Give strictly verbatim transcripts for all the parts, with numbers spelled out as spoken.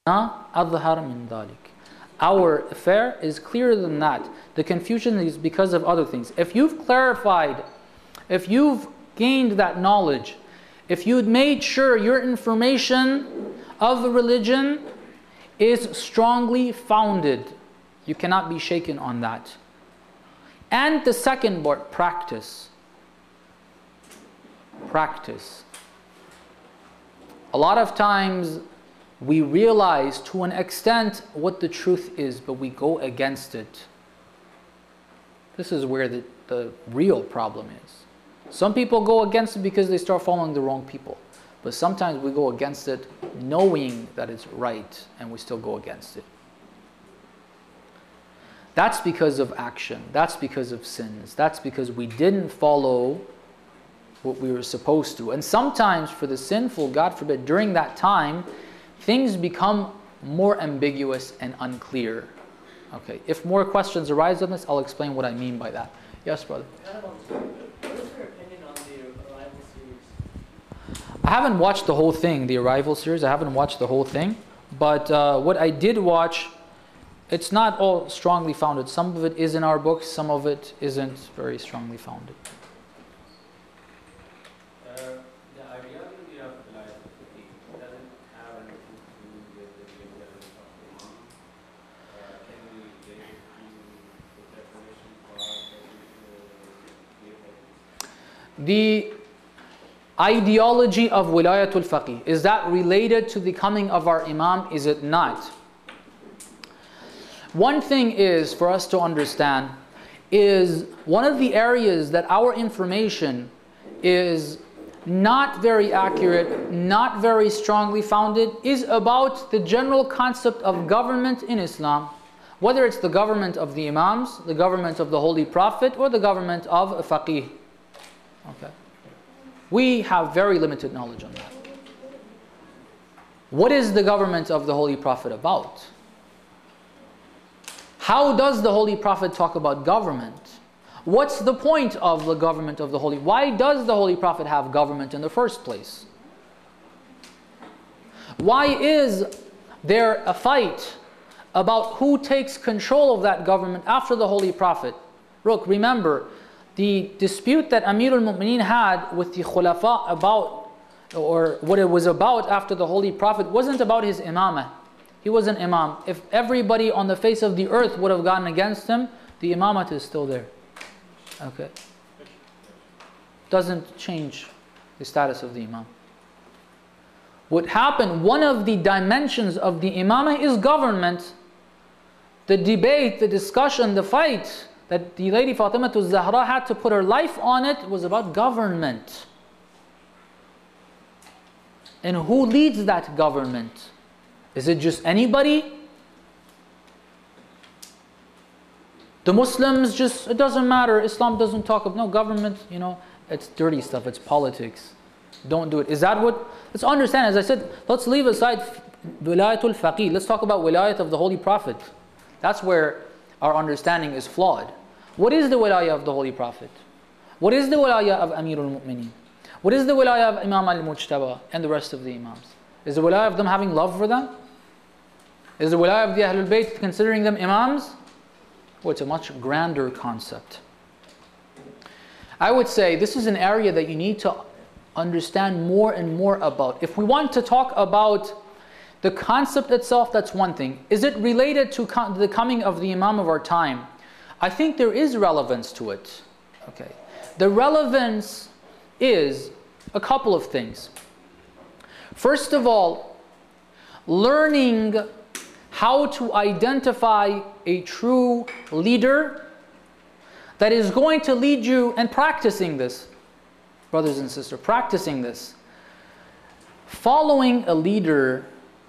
أظهر من ذلك. Our affair is clearer than that. The confusion is because of other things. If you've clarified, if you've gained that knowledge, if you'd made sure your information of the religion is strongly founded, you cannot be shaken on that. And the second part, practice. Practice. A lot of times we realize to an extent what the truth is, but we go against it. This is where the, the real problem is. Some people go against it because they start following the wrong people. But sometimes we go against it knowing that it's right, and we still go against it. That's because of action. That's because of sins. That's because we didn't follow what we were supposed to. And sometimes for the sinful, God forbid, during that time, things become more ambiguous and unclear. Okay, if more questions arise on this, I'll explain what I mean by that. Yes, brother? What is your opinion on the Arrival series? I haven't watched the whole thing, the Arrival series. I haven't watched the whole thing. But uh, what I did watch, it's not all strongly founded. Some of it is in our books, some of it isn't very strongly founded. The ideology of Wilayatul Faqih, is that related to the coming of our Imam? Is it not? One thing is for us to understand is one of the areas that our information is not very accurate, not very strongly founded, is about the general concept of government in Islam. Whether it's the government of the Imams, the government of the Holy Prophet, or the government of a Faqih. Okay. We have very limited knowledge on that. What is the government of the Holy Prophet about? How does the Holy Prophet talk about government? What's the point of the government of the Holy? Why does the Holy Prophet have government in the first place? Why is there a fight about who takes control of that government after the Holy Prophet? Look, remember, the dispute that Amir al-Mu'mineen had with the Khulafa about, or what it was about after the Holy Prophet, wasn't about his imamah. He was an imam. If everybody on the face of the earth would have gotten against him, the imamah is still there. Okay. Doesn't change the status of the imam. What happened, one of the dimensions of the imamah is government. The debate, the discussion, the fight that the lady Fatima al-Zahra had to put her life on it was about government. And who leads that government? Is it just anybody? The Muslims just, it doesn't matter, Islam doesn't talk of, no, government, you know, it's dirty stuff, it's politics. Don't do it. Is that what, let's understand, as I said, let's leave aside Wilayatul Faqih. Let's talk about Wilayat of the Holy Prophet. That's where our understanding is flawed. What is the Wilayah of the Holy Prophet? What is the Wilayah of Amir al-Mu'mineen? What is the Wilayah of Imam al-Mujtaba and the rest of the Imams? Is the Wilayah of them having love for them? Is the Wilayah of the Ahlul Bayt considering them Imams? Well, it's a much grander concept. I would say this is an area that you need to understand more and more about. If we want to talk about the concept itself, that's one thing. Is it related to the coming of the Imam of our time? I think there is relevance to it. Okay. The relevance is a couple of things. First of all, learning how to identify a true leader that is going to lead you, and practicing this, brothers and sisters, practicing this. Following a leader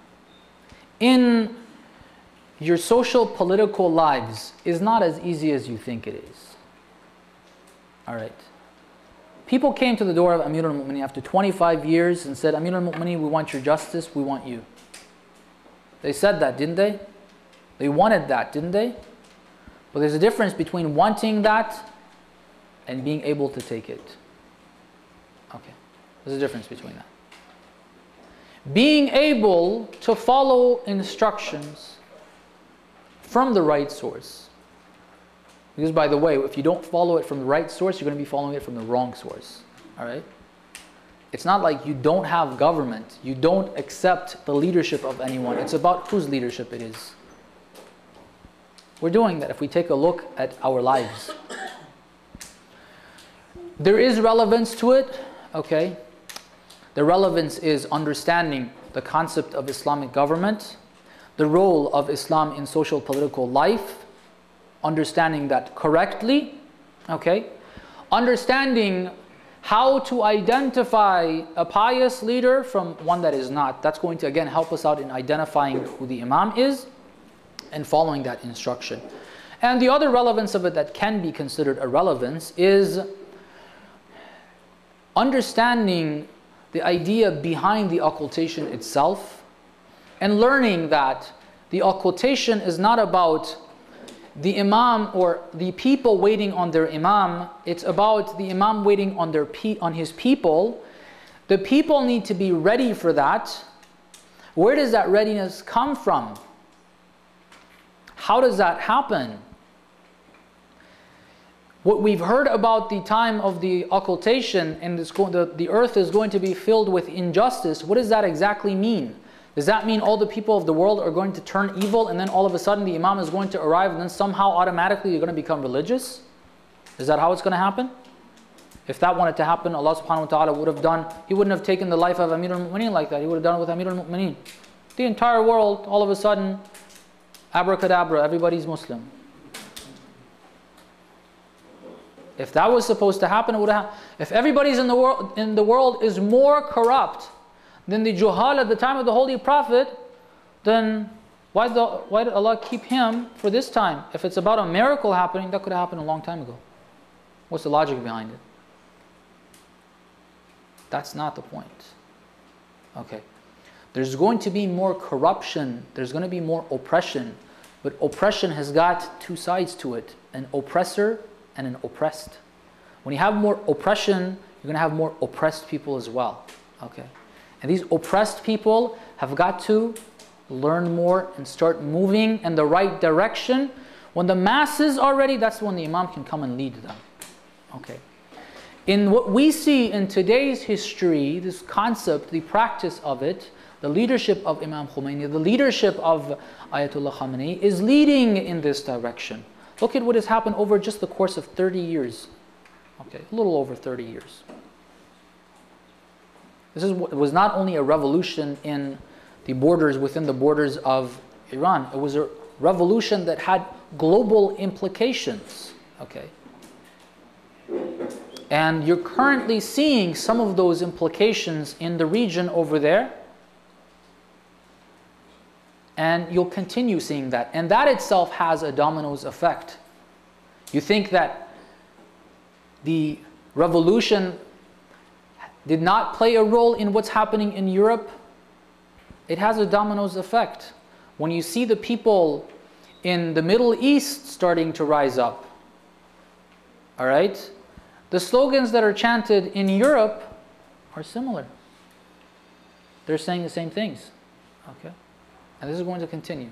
in your social political lives is not as easy as you think it is. All right. People came to the door of Amir al-Mu'mineen after twenty-five years and said, Amir al-Mu'mineen, we want your justice, we want you. They said that, didn't they? They wanted that, didn't they? But there's a difference between wanting that and being able to take it. Okay. There's a difference between that. being able to follow instructions from the right source. Because by the way, if you don't follow it from the right source, you're going to be following it from the wrong source. All right? It's not like you don't have government. You don't accept the leadership of anyone. It's about whose leadership it is. We're doing that if we take a look at our lives. There is relevance to it, okay? The relevance is understanding the concept of Islamic government, the role of Islam in social political life, understanding that correctly, okay? Understanding how to identify a pious leader from one that is not. That's going to again help us out in identifying who the Imam is and following that instruction. And the other relevance of it that can be considered a relevance is understanding the idea behind the occultation itself and learning that the occultation is not about the Imam or the people waiting on their Imam. It's about the Imam waiting on their pe on his people. The people need to be ready for that. Where does that readiness come from? How does that happen? What we've heard about the time of the occultation and this, the, the earth is going to be filled with injustice, what does that exactly mean? Does that mean all the people of the world are going to turn evil and then all of a sudden the Imam is going to arrive and then somehow automatically you're going to become religious? Is that how it's going to happen? If that wanted to happen, Allah subhanahu wa ta'ala would have done, He wouldn't have taken the life of Amir al-Mu'mineen like that. He would have done it with Amir al-Mu'mineen. The entire world, all of a sudden, abracadabra, everybody's Muslim. If that was supposed to happen, it would have. If everybody's in the world in the world is more corrupt than the Juhal at the time of the Holy Prophet, then why, the, why did Allah keep him for this time? If it's about a miracle happening, that could have happened a long time ago. What's the logic behind it? That's not the point. Okay. There's going to be more corruption. There's going to be more oppression. But oppression has got two sides to it. An oppressor and an oppressed. When you have more oppression, you're going to have more oppressed people as well. Okay. And these oppressed people have got to learn more and start moving in the right direction. When the masses are ready, that's when the Imam can come and lead them. Okay. In what we see in today's history, this concept, the practice of it, the leadership of Imam Khomeini, the leadership of Ayatollah Khamenei is leading in this direction. Look at what has happened over just the course of thirty years. Okay, a little over thirty years. This is, was not only a revolution in the borders, within the borders of Iran. It was a revolution that had global implications. Okay. And you're currently seeing some of those implications in the region over there. And you'll continue seeing that. And that itself has a dominoes effect. You think that the revolution did not play a role in what's happening in Europe? It has a dominoes effect. When you see the people in the Middle East starting to rise up, all right, the slogans that are chanted in Europe are similar. They're saying the same things. Okay? And this is going to continue.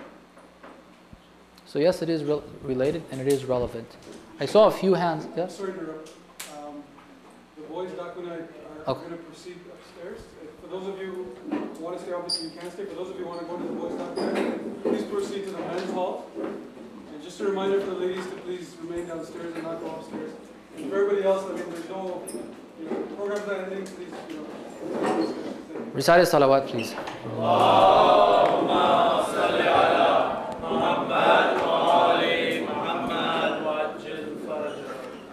So yes, it is re related and it is relevant. I saw a few hands. Yes? Sorry to interrupt. Um, the boys back when I are okay. going to proceed upstairs. For those of you who want to stay, obviously you can stay. For those of you who want to go to the boys down there, please proceed to the men's hall. And just a reminder for the ladies to please remain downstairs and not go upstairs. And for everybody else, I mean, there's no you know, programs or anything, please, you know. Recite a salawat, please. Allahumma salli ala Muhammad wa ali Muhammad wa ajil farajah.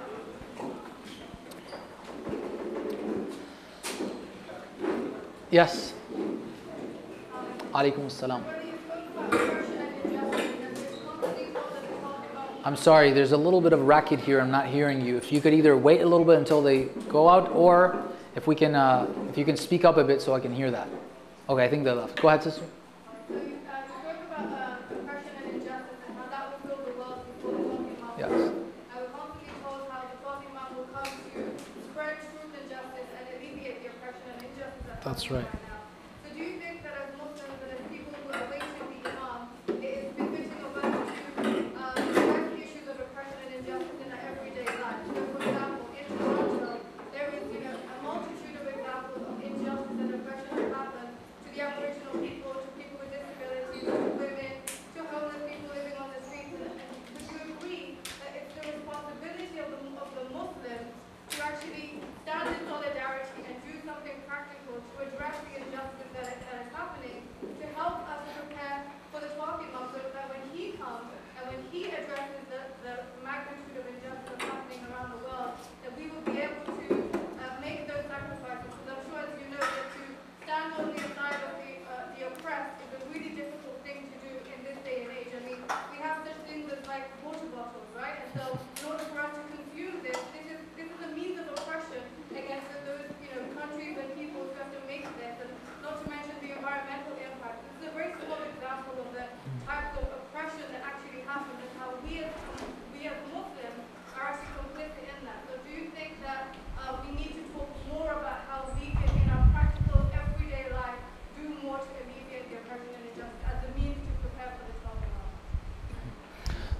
Yes. Alaikum assalam. I'm sorry, there's a little bit of racket here. I'm not hearing you. If you could either wait a little bit until they go out, or if we can, uh, if you can speak up a bit so I can hear that. Okay, I think they left. Go ahead, sister. So you, uh, you spoke about uh, oppression and injustice and how that will fill the world before the Prophet Imam. Yes. I was constantly told how the Prophet Imam will come to spread truth and justice and alleviate the oppression and injustice that's That's happening right. right now. So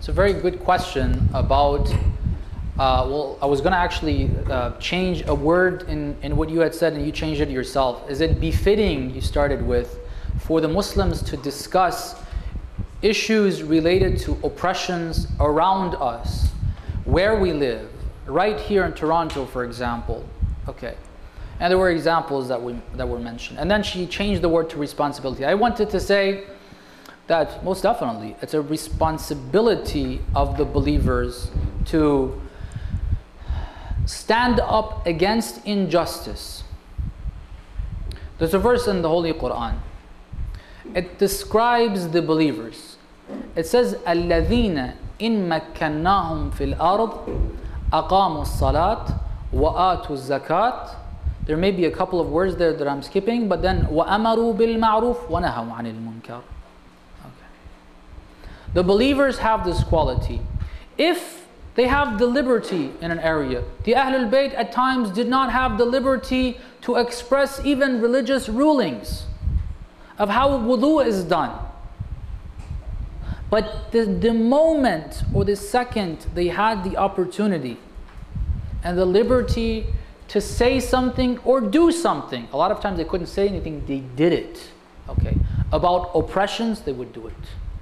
It's a very good question about, uh, well, I was going to actually uh, change a word in, in what you had said, and you changed it yourself. Is it befitting, you started with, for the Muslims to discuss issues related to oppressions around us, where we live, right here in Toronto, for example? Okay. And there were examples that, we, that were mentioned. And then she changed the word to responsibility. I wanted to say that most definitely it's a responsibility of the believers to stand up against injustice. There's a verse in the Holy Quran. It describes the believers. It says, الَّذِينَ إِن مَكَّنَّاهُمْ فِي الْأَرْضِ أَقَامُوا الصَّلَاةِ وَآتُوا الزَّكَاةِ. There may be a couple of words there that I'm skipping, but then وَأَمَرُوا بِالْمَعْرُوفِ وَنَهَوْا عَنِ الْمُنكَرِ. Okay. The believers have this quality. If they have the liberty in an area, the Ahlul Bayt at times did not have the liberty to express even religious rulings of how wudu is done. But the, the moment or the second they had the opportunity and the liberty to say something or do something, a lot of times they couldn't say anything, they did it. Okay, about oppressions, they would do it.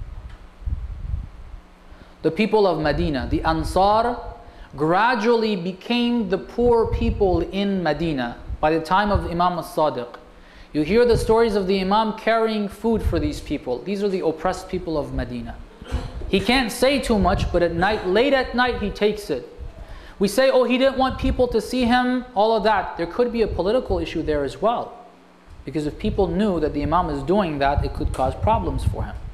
The people of Medina, the Ansar, gradually became the poor people in Medina by the time of Imam as-Sadiq. You hear the stories of the Imam carrying food for these people. These are the oppressed people of Medina. He can't say too much, but at night, late at night, he takes it. We say, oh, he didn't want people to see him, all of that. There could be a political issue there as well. Because if people knew that the Imam is doing that, it could cause problems for him.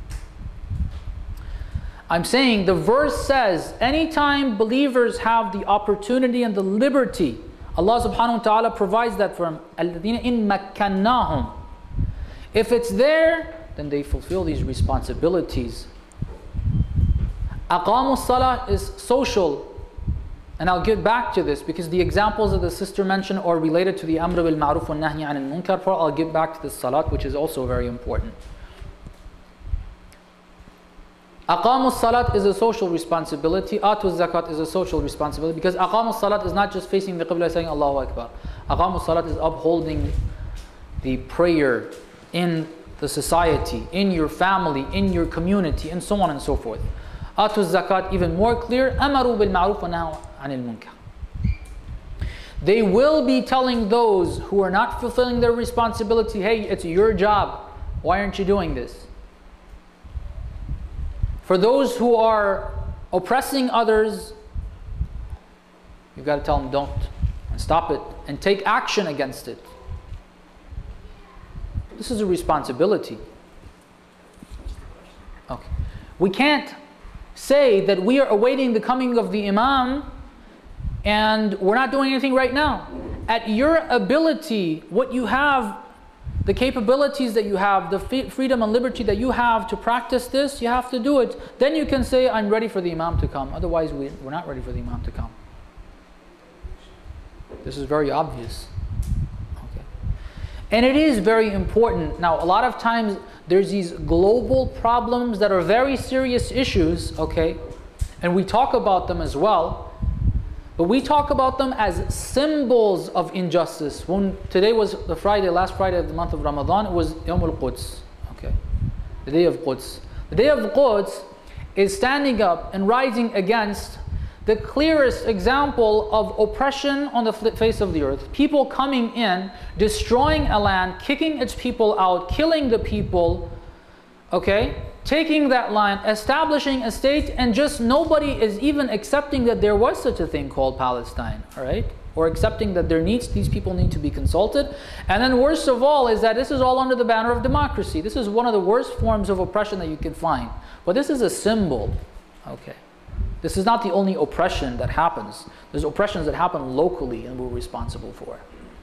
I'm saying the verse says, anytime believers have the opportunity and the liberty, Allah subhanahu wa ta'ala provides that for them. الَّذِينَ إِن مَكَّنَّاهُمْ. If it's there, then they fulfill these responsibilities. أَقَامُوا الصَّلَاةِ is social. And I'll get back to this because the examples that the sister mentioned are related to the Amr bil Ma'ruf wa Nahy anil Munkar part. I'll get back to the Salat, which is also very important. Aqamu Salat is a social responsibility. Atu Zakat is a social responsibility because Aqamu Salat is not just facing the Qibla saying Allahu Akbar. Aqamu Salat is upholding the prayer in the society, in your family, in your community, and so on and so forth. Atu Zakat, even more clear, Amaru bil Ma'ruf wa Nahy anil Munkar. They will be telling those who are not fulfilling their responsibility, hey, it's your job. Why aren't you doing this? For those who are oppressing others, you've got to tell them don't, and stop it, and take action against it. This is a responsibility. Okay. We can't say that we are awaiting the coming of the Imam and we're not doing anything right now. At your ability, what you have, the capabilities that you have, the freedom and liberty that you have to practice this, you have to do it. Then you can say, I'm ready for the Imam to come. Otherwise, we, we're not ready for the Imam to come. This is very obvious. Okay. And it is very important. Now, a lot of times, there's these global problems that are very serious issues, okay? And we talk about them as well. But we talk about them as symbols of injustice. When today was the Friday, last Friday of the month of Ramadan, it was Yawm al-Quds, okay? The day of Quds. The day of Quds is standing up and rising against the clearest example of oppression on the face of the earth. People coming in, destroying a land, kicking its people out, killing the people, okay? Taking that land, establishing a state, and just nobody is even accepting that there was such a thing called Palestine, all right? Or accepting that there needs, these people need to be consulted. And then worst of all is that this is all under the banner of democracy. This is one of the worst forms of oppression that you can find. But this is a symbol, okay? This is not the only oppression that happens. There's oppressions that happen locally and we're responsible for.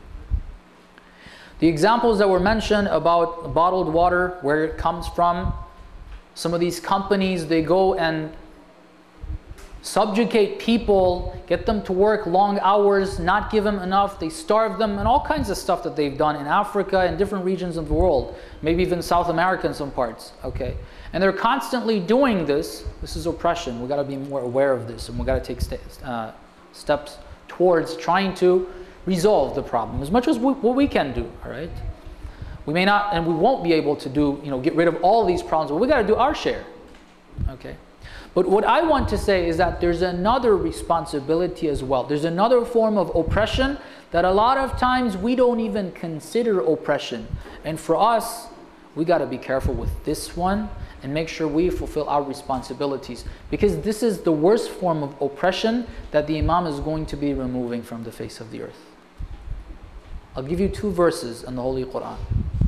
The examples that were mentioned about bottled water, where it comes from, some of these companies, they go and subjugate people, get them to work long hours, not give them enough, they starve them, and all kinds of stuff that they've done in Africa and different regions of the world, maybe even South America in some parts, okay? And they're constantly doing this. This is oppression. We've got to be more aware of this, and we've got to take st uh, steps towards trying to resolve the problem as much as we, what we can do, all right? We may not, and we won't be able to do, you know, get rid of all these problems, but we got to do our share, okay? But what I want to say is that there's another responsibility as well. There's another form of oppression that a lot of times we don't even consider oppression. And for us, we got to be careful with this one and make sure we fulfill our responsibilities. Because this is the worst form of oppression that the Imam is going to be removing from the face of the earth. I'll give you two verses in the Holy Quran.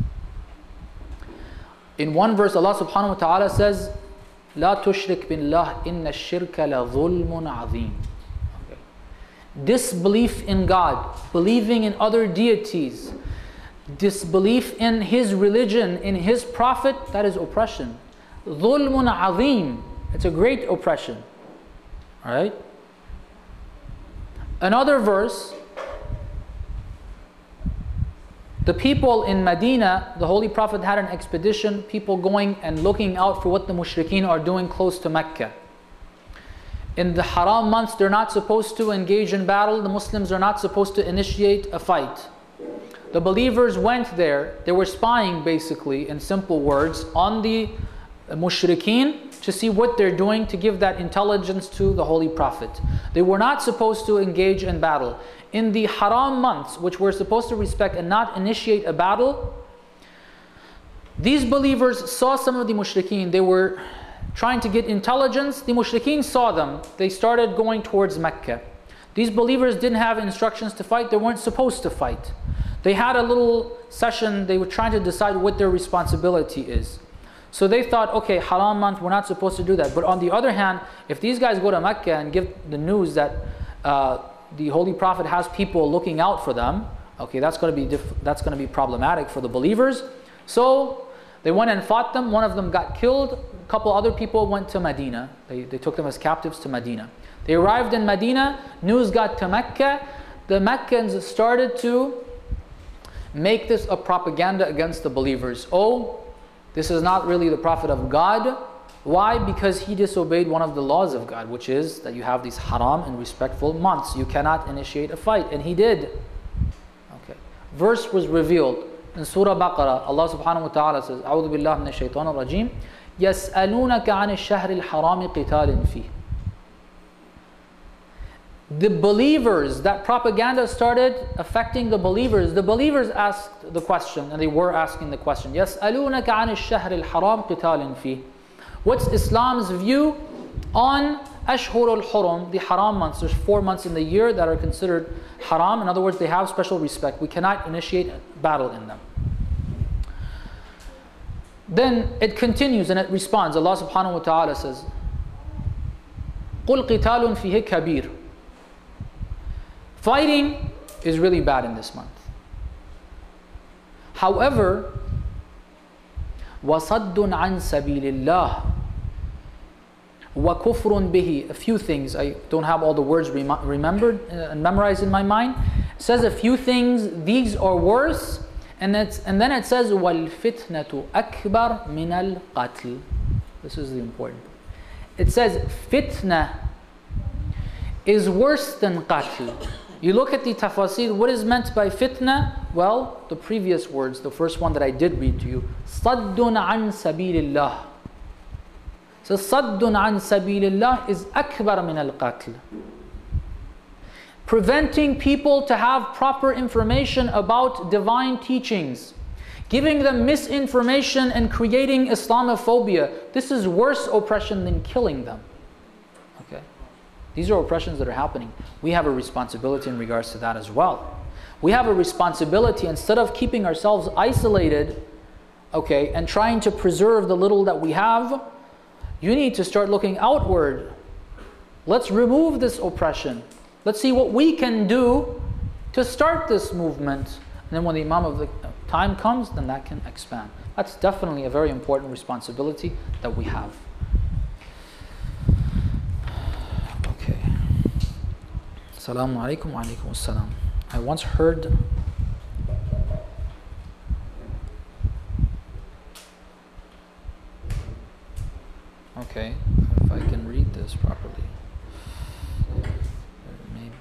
In one verse, Allah subhanahu wa ta'ala says, لا تشرك بالله إن الشرك لظلم عظيم. Okay. Disbelief in God, believing in other deities, disbelief in His religion, in His Prophet, that is oppression. ظلم عظيم. It's a great oppression. Alright? Another verse, the people in Medina, the Holy Prophet had an expedition, people going and looking out for what the mushrikeen are doing close to Mecca. In the haram months, they're not supposed to engage in battle. The Muslims are not supposed to initiate a fight. The believers went there. They were spying, basically, in simple words, on the mushrikeen to see what they're doing, to give that intelligence to the Holy Prophet. They were not supposed to engage in battle. In the haram months, which we're supposed to respect and not initiate a battle, these believers saw some of the mushrikeen. They were trying to get intelligence. The mushrikeen saw them. They started going towards Mecca. These believers didn't have instructions to fight. They weren't supposed to fight. They had a little session. They were trying to decide what their responsibility is. So they thought, okay, haram month, we're not supposed to do that. But on the other hand, if these guys go to Mecca and give the news that uh, the Holy Prophet has people looking out for them, okay, that's going to be diff that's going to be problematic for the believers. So they went and fought them. One of them got killed. A couple other people went to Medina. They, they took them as captives to Medina. They arrived in Medina. News got to Mecca. The Meccans started to make this a propaganda against the believers. Oh, this is not really the Prophet of God. Why? Because he disobeyed one of the laws of God, which is that you have these haram and respectful months. You cannot initiate a fight, and he did. Okay. Verse was revealed in Surah Baqarah. Allah subhanahu wa ta'ala says, أعوذ بالله من الشيطان الرجيم يسألونك عن الشهر الحرام قتال فيه. The believers, that propaganda started affecting the believers. The believers asked the question, and they were asking the question, يسألونك عن الشهر الحرام قتال فيه. What's Islam's view on Ashhur al-Hurum, the haram months? There's four months in the year that are considered haram. In other words, they have special respect. We cannot initiate battle in them. Then it continues and it responds. Allah subhanahu wa ta'ala says, قُلْ قِتَالٌ فِيهِ كَبِيرٌ. Fighting is really bad in this month. However, وَصَدٌّ عَنْ سَبِيلِ اللَّهِ وَكُفْرٌ بِهِ. A few things. I don't have all the words rem remembered uh, and memorized in my mind. It says a few things. These are worse. And, it's, and then it says وَالْفِتْنَةُ أَكْبَرْ مِنَ الْقَتْلِ. This is the important. It says fitna is worse than qatl. You look at the tafasir, what is meant by fitna? Well, the previous words, the first one that I did read to you, صَدٌّ عَنْ سَبِيلِ اللَّهِ. So صَدٌّ عَنْ سَبِيلِ اللَّهِ is أكبر من القتل. Preventing people to have proper information about divine teachings. Giving them misinformation and creating Islamophobia. This is worse oppression than killing them. Okay. These are oppressions that are happening. We have a responsibility in regards to that as well. We have a responsibility, instead of keeping ourselves isolated, okay, and trying to preserve the little that we have, you need to start looking outward. Let's remove this oppression. Let's see what we can do to start this movement. And then when the Imam of the time comes, then that can expand. That's definitely a very important responsibility that we have. Assalamu alaikum wa alaikum assalam. I once heard okay, if I can read this properly. Maybe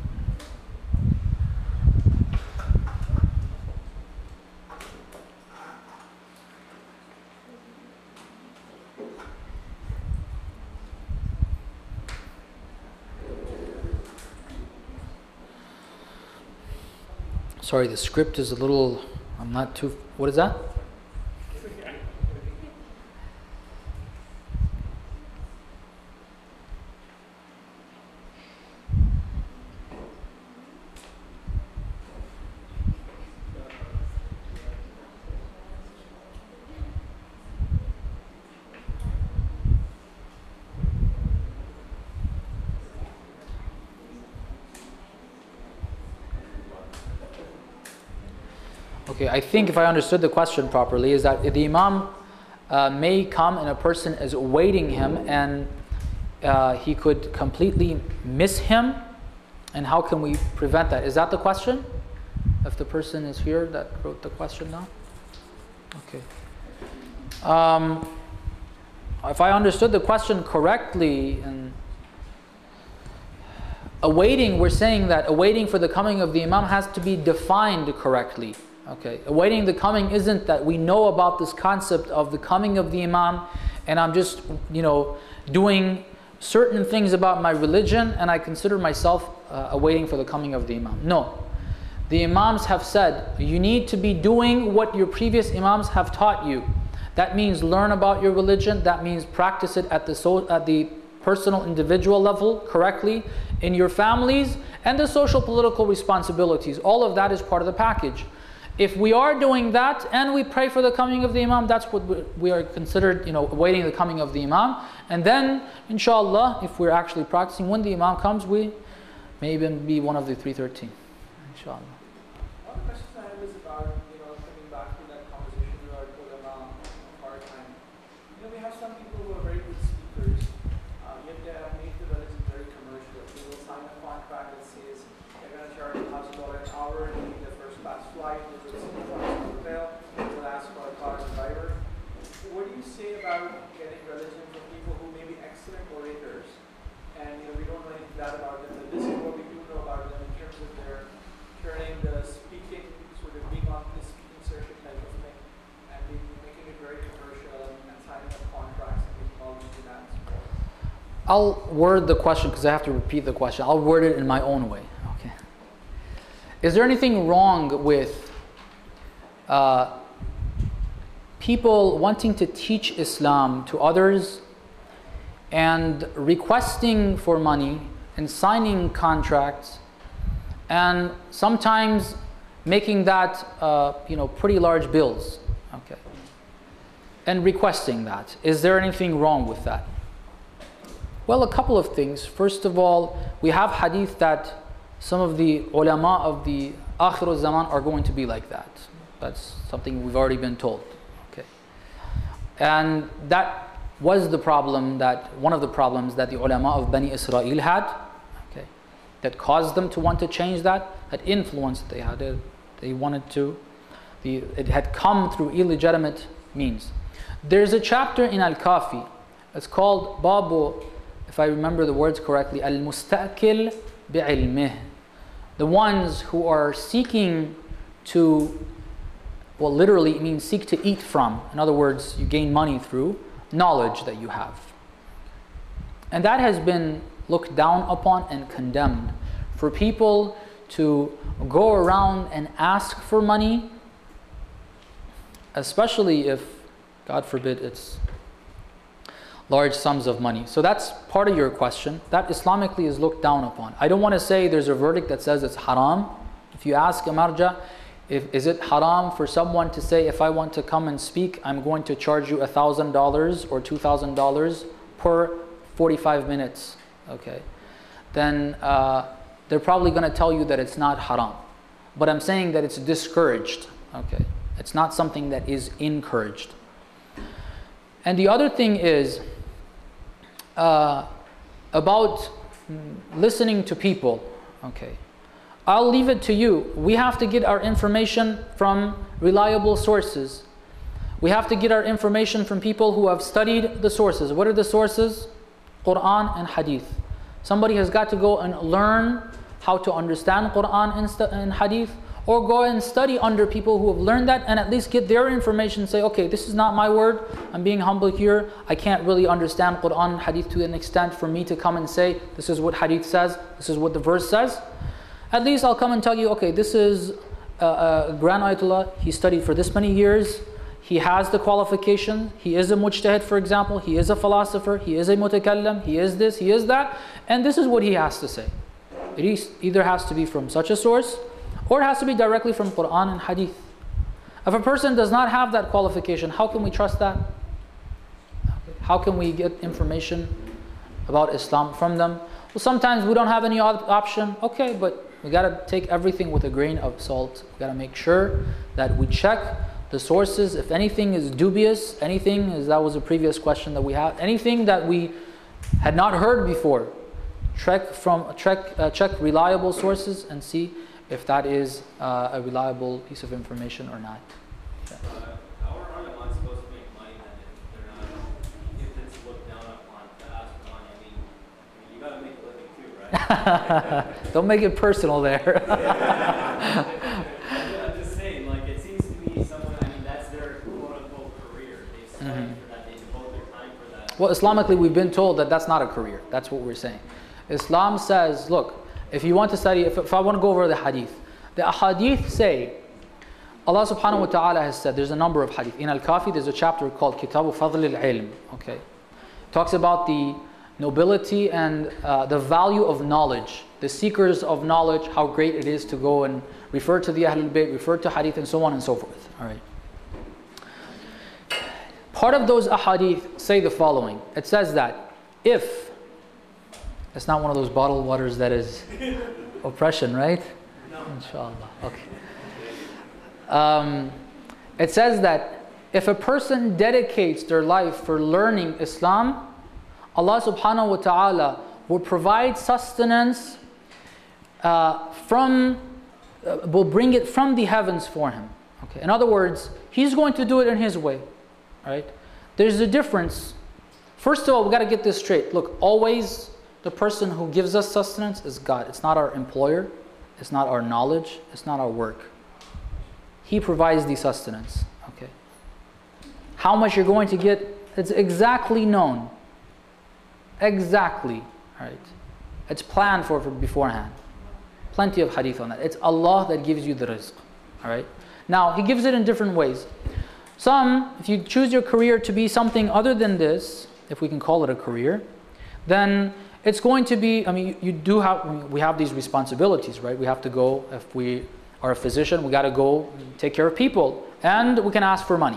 sorry, the script is a little, I'm not too, what is that? Okay, I think if I understood the question properly, is that the Imam uh, may come and a person is awaiting him and uh, he could completely miss him, and how can we prevent that? Is that the question? If the person is here that wrote the question now? Okay. Um, if I understood the question correctly, and awaiting, we're saying that awaiting for the coming of the Imam has to be defined correctly. Okay, awaiting the coming isn't that we know about this concept of the coming of the Imam and I'm just, you know, doing certain things about my religion and I consider myself uh, awaiting for the coming of the Imam. No. The Imams have said, you need to be doing what your previous Imams have taught you. That means learn about your religion. That means practice it at the, so, at the personal, individual level correctly in your families and the social political responsibilities. All of that is part of the package. If we are doing that and we pray for the coming of the Imam, that's what we are considered, you know, awaiting the coming of the Imam. And then, inshallah, if we're actually practicing, when the Imam comes, we may even be one of the three thirteen. Inshallah. One of the questions I have is about, you know, coming back to that conversation about ulama part time. You know, we have some people who are very good speakers, uh, yet they have made the religion very commercial. They will sign a contract that says they're going to charge a thousand dollars an hour, and the first class flight, they will sit in front of the hotel, they will ask for a car and driver. What do you say about getting religion from people who may be excellent orators, and you know, we don't know anything bad about them, but this is what we do know about them in terms of their turning the speaking, sort of being on this speaking circuit type of thing, and being, making it very commercial and, and signing up contracts and making all these demands. I'll word the question because I have to repeat the question. I'll word it in my own way. Okay. Is there anything wrong with uh, people wanting to teach Islam to others and requesting for money and signing contracts and sometimes making that uh, you know, pretty large bills, okay, and requesting that? Is there anything wrong with that? Well, a couple of things. First of all, we have hadith that some of the ulama of the Akhir al-Zaman are going to be like that. That's something we've already been told. Okay, and that was the problem that one of the problems that the ulama of Bani Israel had. Okay, that caused them to want to change that. That influence they had. It, they wanted to. The, it had come through illegitimate means. There's a chapter in Al-Kafi. It's called Babu, if I remember the words correctly, Al-Musta'kil bi'ilmih. The ones who are seeking to, well, literally it means seek to eat from. In other words, you gain money through knowledge that you have. And that has been looked down upon and condemned. For people to go around and ask for money, especially if, God forbid, it's large sums of money. So that's part of your question. That Islamically is looked down upon. I don't want to say there's a verdict that says it's haram. If you ask a marja, if, is it haram for someone to say, if I want to come and speak, I'm going to charge you one thousand dollars or two thousand dollars per forty-five minutes, okay, then uh, they're probably going to tell you that it's not haram. But I'm saying that it's discouraged, okay. It's not something that is encouraged. And the other thing is uh, about listening to people, Okay. I'll leave it to you. We have to get our information from reliable sources. We have to get our information from people who have studied the sources. What are the sources? Quran and Hadith. Somebody has got to go and learn how to understand Quran and, and Hadith, or go and study under people who have learned that and at least get their information and say, okay, this is not my word. I'm being humble here. I can't really understand Quran and Hadith to an extent for me to come and say, this is what Hadith says, this is what the verse says. At least I'll come and tell you, okay, this is uh, uh, Grand Ayatollah. He studied for this many years. He has the qualification. He is a mujtahid, for example. He is a philosopher. He is a mutakallam. He is this, he is that. And this is what he has to say. It either has to be from such a source, or it has to be directly from Quran and Hadith. If a person does not have that qualification, how can we trust that? How can we get information about Islam from them? Well, sometimes we don't have any op option. Okay, but we got to take everything with a grain of salt. We got to make sure that we check the sources. If anything is dubious, anything, as that was a previous question that we had, anything that we had not heard before, check from check uh, check reliable sources and see if that is uh, a reliable piece of information or not. Yeah. Uh, how are ulama supposed to make money then if they're not, if it's looked down upon to ask for money? I mean, I mean you got to make a living too, right? Don't make it personal there. I'm just saying, like, it seems to me someone, I mean, that's their quote-unquote career. They study mm-hmm. for that, they devote their time for that. Well, Islamically, we've been told that that's not a career. That's what we're saying. Islam says, look, if you want to study, if, if I want to go over the hadith, the hadith say, Allah subhanahu wa ta'ala has said, there's a number of hadith. In Al-Kafi, there's a chapter called Kitabu Fadl al-Ilm. Okay. It talks about the nobility and uh, the value of knowledge, the seekers of knowledge, how great it is to go and refer to the Ahlul Bayt, refer to hadith, and so on and so forth. All right. Part of those ahadith say the following. It says that if, it's not one of those bottled waters that is oppression, right? No. Inshallah. Okay. Um, it says that if a person dedicates their life for learning Islam, Allah subhanahu wa ta'ala will provide sustenance uh, from, uh, will bring it from the heavens for him. Okay. In other words, he's going to do it in his way. Right? There's a difference. First of all, we got to get this straight. Look, always the person who gives us sustenance is God. It's not our employer. It's not our knowledge. It's not our work. He provides the sustenance. Okay. How much you're going to get, it's exactly known. Exactly. Right? It's planned for, for beforehand. Plenty of hadith on that. It's Allah that gives you the rizq. All right? Now, He gives it in different ways. Some, if you choose your career to be something other than this, if we can call it a career, then it's going to be, I mean, you, you do have, I mean, we have these responsibilities, right? We have to go, if we are a physician, we got to go take care of people, and we can ask for money.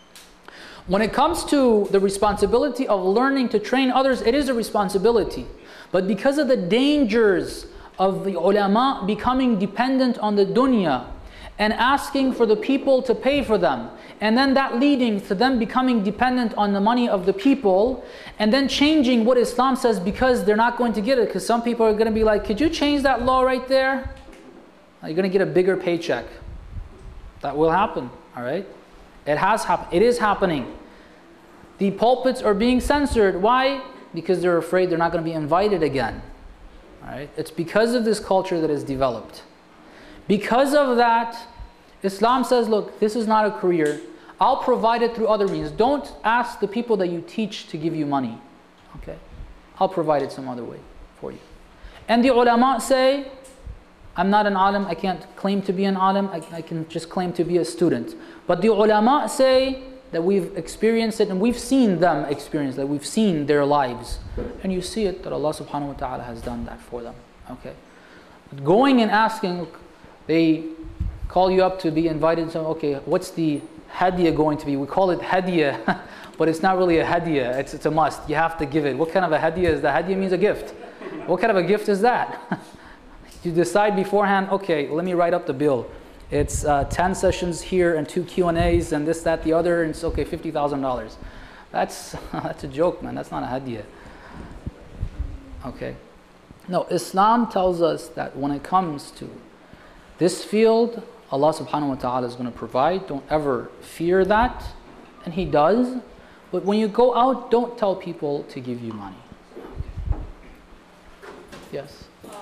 When it comes to the responsibility of learning to train others, it is a responsibility. But because of the dangers of the ulama becoming dependent on the dunya and asking for the people to pay for them, and then that leading to them becoming dependent on the money of the people, and then changing what Islam says because they're not going to get it, because some people are going to be like, could you change that law right there? You're going to get a bigger paycheck. That will happen, all right? It has happened. It is happening. The pulpits are being censored. Why? Because they're afraid they're not going to be invited again. All right? It's because of this culture that is developed. Because of that, Islam says, look, this is not a career. I'll provide it through other means. Don't ask the people that you teach to give you money. Okay? I'll provide it some other way for you. And the ulama say, I'm not an alim, I can't claim to be an alim, I, I can just claim to be a student. But the ulama say that we've experienced it and we've seen them experience that, we've seen their lives. And you see it that Allah subhanahu wa ta'ala has done that for them. Okay? But going and asking, look, they call you up to be invited, so okay, what's the hadiyah going to be? We call it hadiyah, but it's not really a hadiyah, it's, it's a must. You have to give it. What kind of a hadiyah is that? Hadiyah means a gift. What kind of a gift is that? You decide beforehand, okay, let me write up the bill. It's uh, ten sessions here and two Q and A's and this, that, the other, and it's okay, fifty thousand dollars. That's, that's a joke, man. That's not a hadiyah. Okay. No, Islam tells us that when it comes to this field, Allah subhanahu wa ta'ala is going to provide. Don't ever fear that. And He does. But when you go out, don't tell people to give you money. Okay. Yes? Um,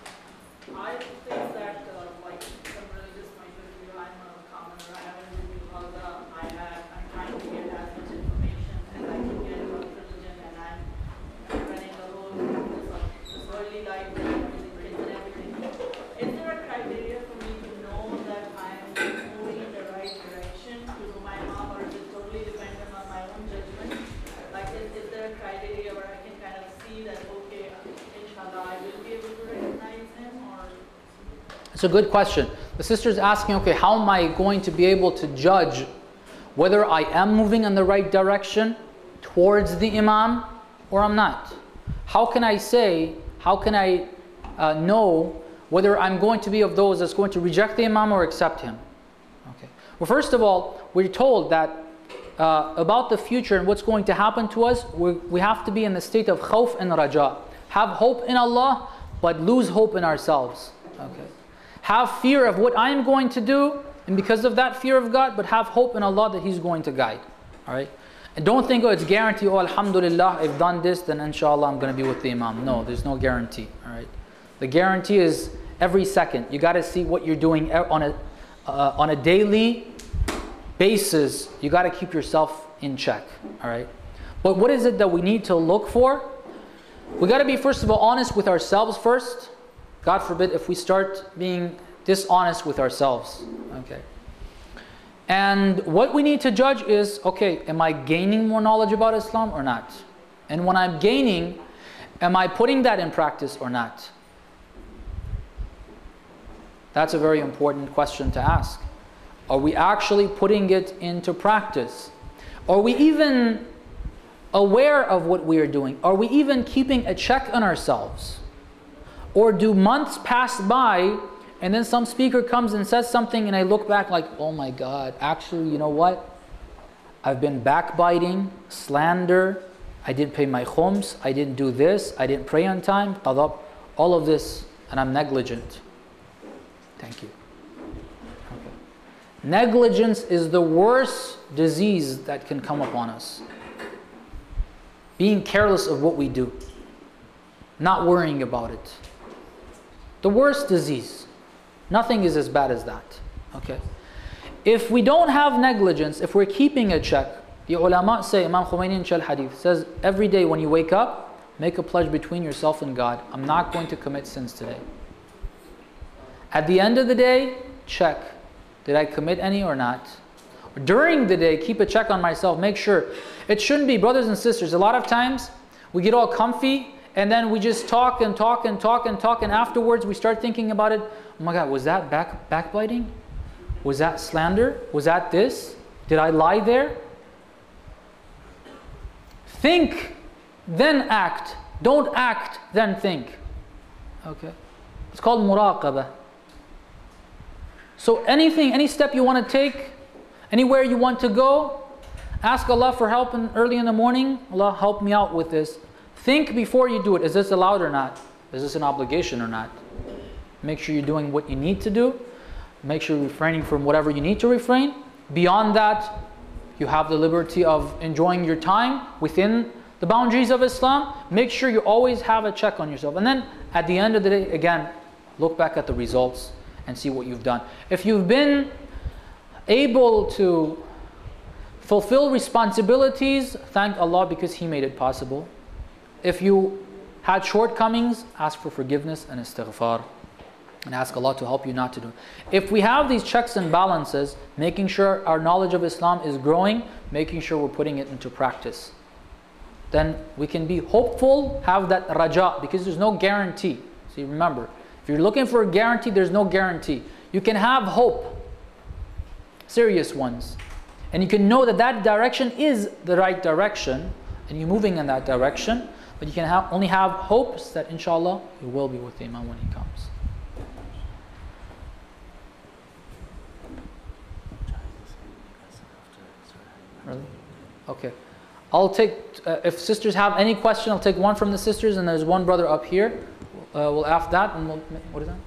I think that, uh, like, from religious point of view, I'm a commoner. I haven't really called up. I have, I'm trying to get as much information as I can get about religion, and I'm, I'm running a whole this, uh, this early life that I'm using kids and everything. Is there a criteria for me to know that I'm moving in the right direction to do my mom, or is it totally dependent on my own judgment? Like, is, is there a criteria where I can kind of see that, okay, inshallah, I will be able to recognize him, or? It's a good question. The sister's asking, okay, how am I going to be able to judge whether I am moving in the right direction towards the Imam or I'm not? How can I say, how can I uh, know whether I'm going to be of those that's going to reject the Imam or accept him? Okay. Well, first of all, we're told that uh, about the future and what's going to happen to us, we, we have to be in the state of khawf and raja. Have hope in Allah, but lose hope in ourselves. Okay. Have fear of what I'm going to do, and because of that fear of God, but have hope in Allah that He's going to guide. Alright? And don't think, oh, it's guaranteed, oh, alhamdulillah, I've done this, then inshallah I'm going to be with the Imam. No, there's no guarantee. Alright? The guarantee is every second. You got to see what you're doing on a, uh, on a daily basis. You got to keep yourself in check. Alright? But what is it that we need to look for? We got to be, first of all, honest with ourselves first. God forbid if we start being dishonest with ourselves. Okay. And what we need to judge is, okay, am I gaining more knowledge about Islam or not? And when I'm gaining, am I putting that in practice or not? That's a very important question to ask. Are we actually putting it into practice? Are we even aware of what we are doing? Are we even keeping a check on ourselves? Or do months pass by and then some speaker comes and says something and I look back like, oh my God, actually, you know what? I've been backbiting, slander, I didn't pay my khums, I didn't do this, I didn't pray on time, qadab, all of this, and I'm negligent. Thank you. Okay. Negligence is the worst disease that can come upon us. Being careless of what we do, not worrying about it. The worst disease. Nothing is as bad as that. Okay. If we don't have negligence, if we're keeping a check, the ulama say, Imam Khomeini in Shal Hadith says, every day when you wake up, make a pledge between yourself and God. I'm not going to commit sins today. At the end of the day, check. Did I commit any or not? During the day, keep a check on myself. Make sure. It shouldn't be, brothers and sisters, a lot of times we get all comfy and then we just talk and talk and talk and talk, and afterwards we start thinking about it. Oh my God, was that back, backbiting? Was that slander? Was that this? Did I lie there? Think, then act. Don't act, then think. Okay? It's called muraqabah. So anything, any step you want to take, anywhere you want to go, ask Allah for help in, early in the morning. Allah, help me out with this. Think before you do it. Is this allowed or not? Is this an obligation or not? Make sure you're doing what you need to do. Make sure you're refraining from whatever you need to refrain. Beyond that, you have the liberty of enjoying your time within the boundaries of Islam. Make sure you always have a check on yourself. And then at the end of the day, again, look back at the results and see what you've done. If you've been able to fulfill responsibilities, thank Allah because He made it possible. If you had shortcomings, ask for forgiveness and istighfar. And ask Allah to help you not to do it. If we have these checks and balances, making sure our knowledge of Islam is growing, making sure we're putting it into practice, then we can be hopeful, have that raja, because there's no guarantee. See, remember, if you're looking for a guarantee, there's no guarantee. You can have hope, serious ones, and you can know that that direction is the right direction, and you're moving in that direction, but you can have, only have hopes that inshallah you will be with the Imam when he comes. Really? Okay. I'll take, uh, if sisters have any question, I'll take one from the sisters, and there's one brother up here. uh, we'll ask that and we'll, what is that?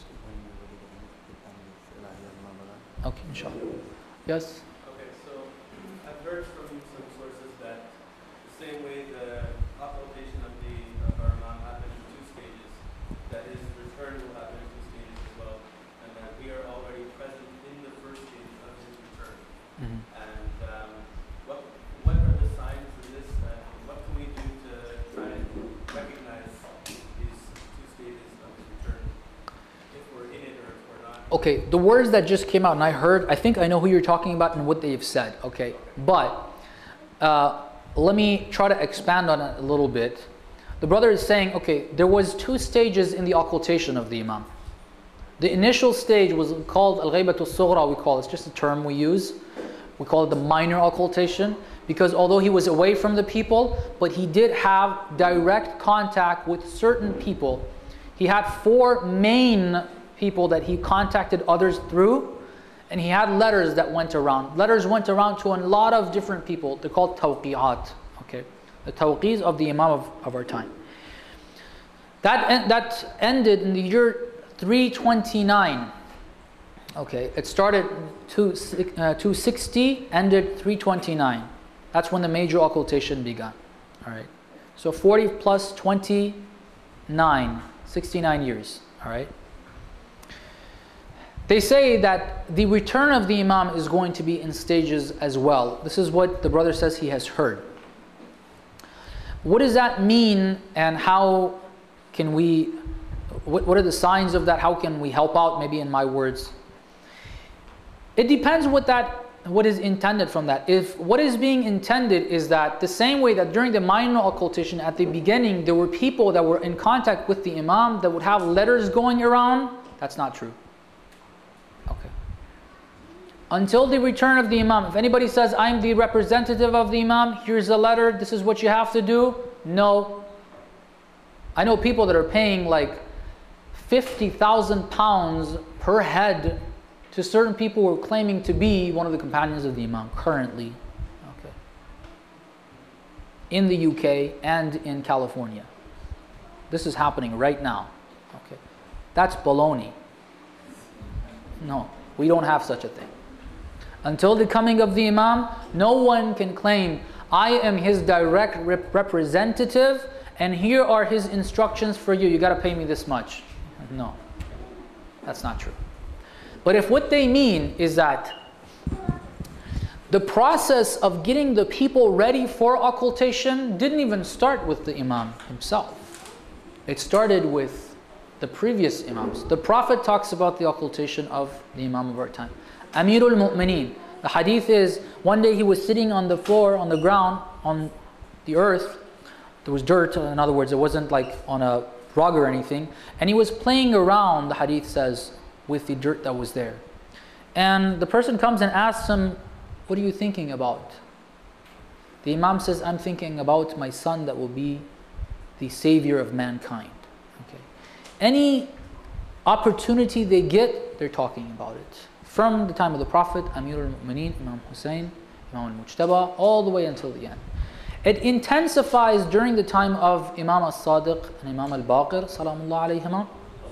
Okay, inshallah. Yes? Okay, so I've heard from some sources that the same way the occultation of the of our Imam happened in two stages, that his return will happen in two stages as well, and that we are already present in the first stage of his return. Mm-hmm. And um, what what are the signs of this, and what can we do to try and recognize these two stages of his return, if we're in it or if we're not? Okay, the words that just came out and I heard, I think I know who you're talking about and what they've said, okay? But uh, let me try to expand on it a little bit. The brother is saying, okay, there was two stages in the occultation of the Imam. The initial stage was called al-ghaybatu sughra, we call it, it's just a term we use. We call it the minor occultation, because although he was away from the people, but he did have direct contact with certain people. He had four main people that he contacted others through, and he had letters that went around. Letters went around to a lot of different people. They're called tawqi'at, okay? The tawqis of the Imam of, of our time. That, that ended in the year three twenty-nine. Okay, it started two, uh, two sixty, ended three twenty-nine. That's when the major occultation began. All right, so forty plus twenty-nine, sixty-nine years. All right. They say that the return of the Imam is going to be in stages as well. This is what the brother says he has heard. What does that mean, and how can we, what, what are the signs of that? How can we help out, maybe in my words? It depends what that, what is intended from that. If what is being intended is that the same way that during the minor occultation at the beginning, there were people that were in contact with the Imam that would have letters going around, that's not true. Okay. Until the return of the Imam, if anybody says, I'm the representative of the Imam, here's a letter, this is what you have to do, no. I know people that are paying like fifty thousand pounds per head to certain people who are claiming to be one of the companions of the Imam currently. Okay. In the U K and in California. This is happening right now. Okay. That's baloney. No, we don't have such a thing. Until the coming of the Imam, no one can claim, I am his direct rep representative and here are his instructions for you. You got to pay me this much. No, that's not true. But if what they mean is that the process of getting the people ready for occultation didn't even start with the Imam himself. It started with the previous Imams. The Prophet talks about the occultation of the Imam of our time. Amirul Mu'mineen. The hadith is, one day he was sitting on the floor, on the ground, on the earth. There was dirt, in other words, it wasn't like on a rug or anything. And he was playing around, the hadith says, with the dirt that was there. And the person comes and asks him, what are you thinking about? The Imam says, I'm thinking about my son that will be the savior of mankind. Okay. Any opportunity they get, they're talking about it. From the time of the Prophet, Amir al-Mu'mineen, Imam Hussein, Imam al-Mujtaba, all the way until the end. It intensifies during the time of Imam al-Sadiq and Imam al-Baqir, salamullah alayhima.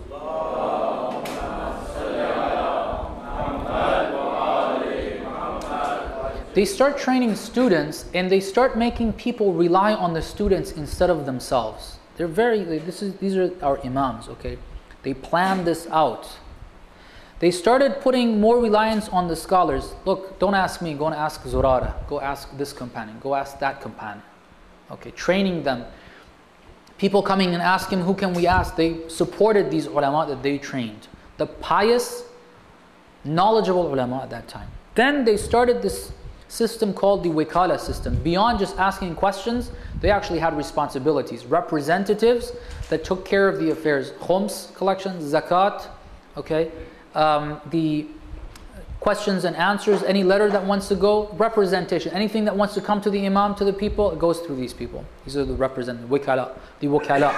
They start training students and they start making people rely on the students instead of themselves. They're very, this is, these are our Imams, okay? They planned this out. They started putting more reliance on the scholars. Look, don't ask me, go and ask Zurara. Go ask this companion, go ask that companion. Okay, training them. People coming and asking, who can we ask? They supported these ulama that they trained. The pious, knowledgeable ulama at that time. Then they started this system called the Wikala system. Beyond just asking questions, they actually had responsibilities. Representatives that took care of the affairs. Khums collection, zakat, okay? Um, the questions and answers, any letter that wants to go, representation. Anything that wants to come to the Imam, to the people, it goes through these people. These are the representatives, Wikala, the Wikala.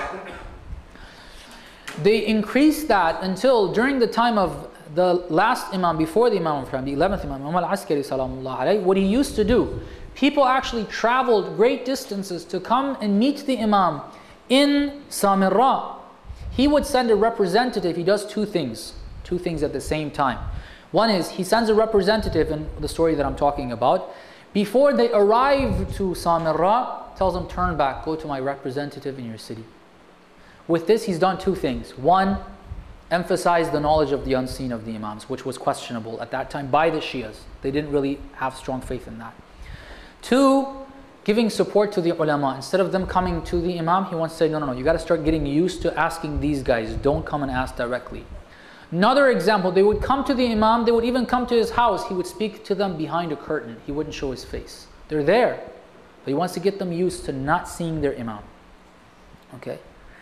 They increased that until during the time of the last Imam, before the Imam of Islam, the eleventh Imam, Imam al-Askari salamullah alayhi, what he used to do, people actually traveled great distances to come and meet the Imam in Samirra, he would send a representative. He does two things, two things at the same time. One is he sends a representative in the story that I'm talking about. Before they arrive to Samirra, tells them, turn back, go to my representative in your city. With this, he's done two things. One, emphasize the knowledge of the unseen of the Imams, which was questionable at that time by the Shias. They didn't really have strong faith in that. Two, giving support to the ulama. Instead of them coming to the Imam, he wants to say, no, no, no, you got to start getting used to asking these guys. Don't come and ask directly. Another example, they would come to the Imam, they would even come to his house. He would speak to them behind a curtain. He wouldn't show his face. They're there. But he wants to get them used to not seeing their Imam. Okay.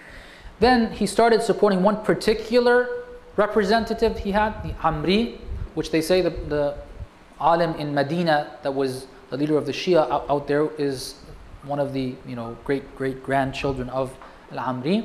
Then he started supporting one particular representative he had, the Amri, which they say the, the alim in Medina that was the leader of the Shia out, out there is one of the you know great great grandchildren of Al-Amri.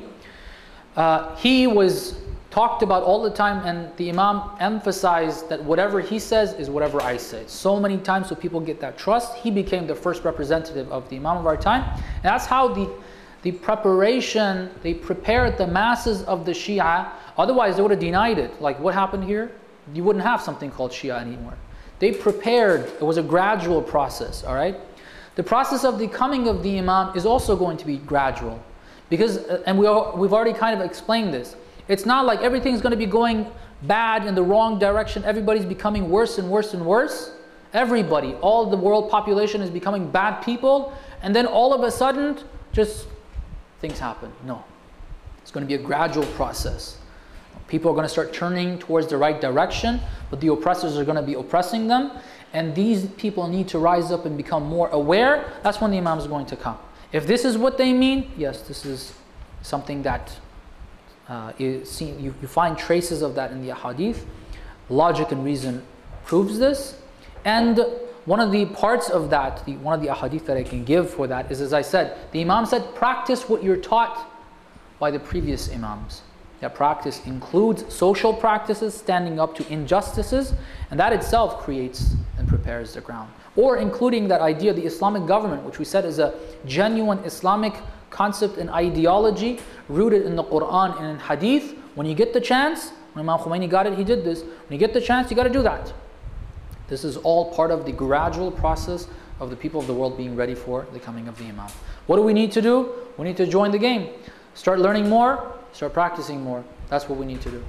Uh, he was talked about all the time, and the Imam emphasized that whatever he says is whatever I say. So many times so people get that trust. He became the first representative of the Imam of our time. And that's how the, the preparation, they prepared the masses of the Shia. Otherwise they would have denied it. Like what happened here? You wouldn't have something called Shia anymore. They prepared, it was a gradual process, all right? The process of the coming of the Imam is also going to be gradual. Because, and we are, we've already kind of explained this. It's not like everything's going to be going bad in the wrong direction. Everybody's becoming worse and worse and worse. Everybody, all the world population is becoming bad people. And then all of a sudden, just things happen. No. It's going to be a gradual process. People are going to start turning towards the right direction, but the oppressors are going to be oppressing them. And these people need to rise up and become more aware. That's when the Imam is going to come. If this is what they mean, yes, this is something that uh, you, see, you, you find traces of that in the Ahadith. Logic and reason proves this. And one of the parts of that, the, one of the Ahadith that I can give for that is, as I said, the Imam said, practice what you're taught by the previous Imams. That practice includes social practices, standing up to injustices, and that itself creates and prepares the ground. Or including that idea, the Islamic government, which we said is a genuine Islamic concept and ideology rooted in the Quran and in Hadith. When you get the chance, when Imam Khomeini got it, he did this. When you get the chance, you got to do that. This is all part of the gradual process of the people of the world being ready for the coming of the Imam. What do we need to do? We need to join the game. Start learning more, start practicing more. That's what we need to do.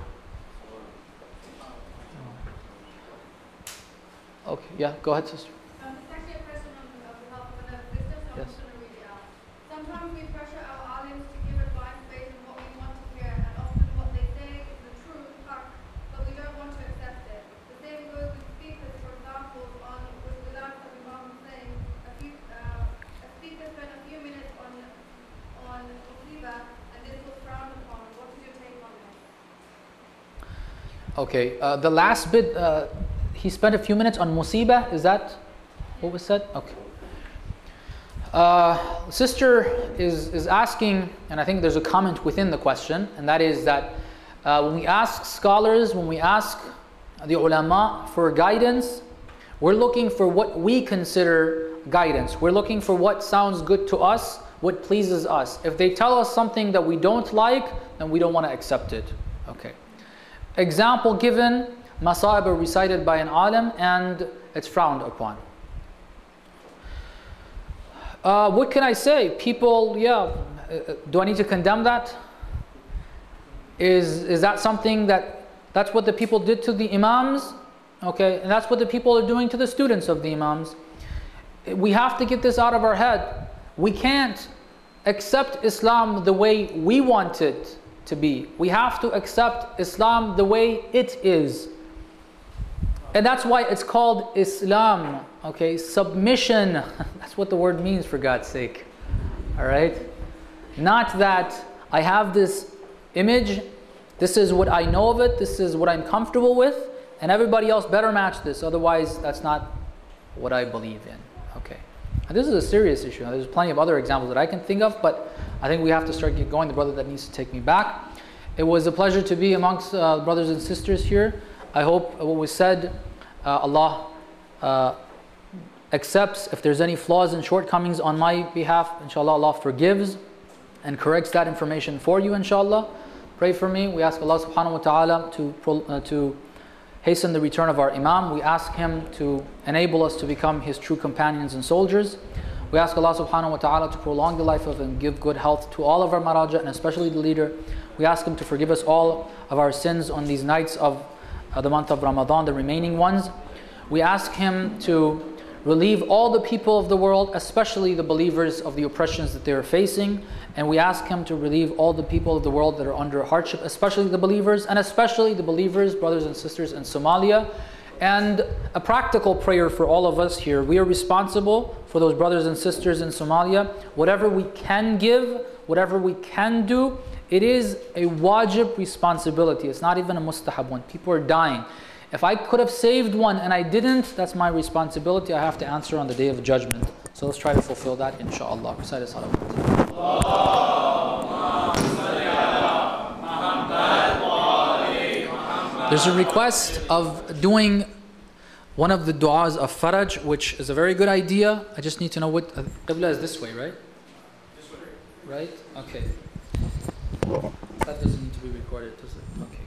Okay, yeah, go ahead, sister. Um, it's actually a question on behalf of another sister, so I'm Yes. just going to read it out. Sometimes we pressure our alims to give advice based on what we want to hear, and often what they say is the truth, haq, but we don't want to accept it. The same goes with speakers, for example, on with the last of Imam saying a few uh, a speaker spent a few minutes on on Musiba, and this was frowned upon. What is your take on this? Okay, uh, the last bit, uh, he spent a few minutes on Musiba. Is that what was said? Okay. Uh, sister is, is asking, and I think there's a comment within the question, and that is that uh, when we ask scholars, when we ask the ulama for guidance, we're looking for what we consider guidance. We're looking for what sounds good to us, what pleases us. If they tell us something that we don't like, then we don't want to accept it. Okay. Example given, Masa'ib are recited by an alim and it's frowned upon. Uh, what can I say? People, yeah, uh, do I need to condemn that? Is, is that something that, that's what the people did to the Imams? Okay, and that's what the people are doing to the students of the Imams. We have to get this out of our head. We can't accept Islam the way we want it to be. We have to accept Islam the way it is. And that's why it's called Islam, okay? Submission. That's what the word means, for God's sake. All right? Not that I have this image, this is what I know of it, this is what I'm comfortable with, and everybody else better match this, otherwise that's not what I believe in. Okay. And this is a serious issue. Now, there's plenty of other examples that I can think of, but I think we have to start get going. The brother that needs to take me back. It was a pleasure to be amongst uh, brothers and sisters here. I hope what was said, uh, Allah uh, accepts. If there's any flaws and shortcomings on my behalf, inshallah, Allah forgives and corrects that information for you, inshallah. Pray for me. We ask Allah subhanahu wa ta'ala to, pro, uh, to hasten the return of our Imam. We ask Him to enable us to become His true companions and soldiers. We ask Allah subhanahu wa ta'ala to prolong the life of and give good health to all of our maraja and especially the leader. We ask Him to forgive us all of our sins on these nights of uh, the month of Ramadan, the remaining ones. We ask Him to relieve all the people of the world, especially the believers, of the oppressions that they are facing. And we ask Him to relieve all the people of the world that are under hardship, especially the believers, and especially the believers, brothers and sisters in Somalia. And a practical prayer for all of us here. We are responsible for those brothers and sisters in Somalia. Whatever we can give, whatever we can do, it is a wajib responsibility. It's not even a mustahab one. People are dying. If I could have saved one and I didn't, that's my responsibility. I have to answer on the Day of Judgment. So let's try to fulfill that, inshaAllah. Recite a salawat. There's a request of doing one of the du'as of Faraj, which is a very good idea. I just need to know what... Uh, Qibla is this way, right? This way. Right? Okay. That doesn't need to be recorded, does it? Okay.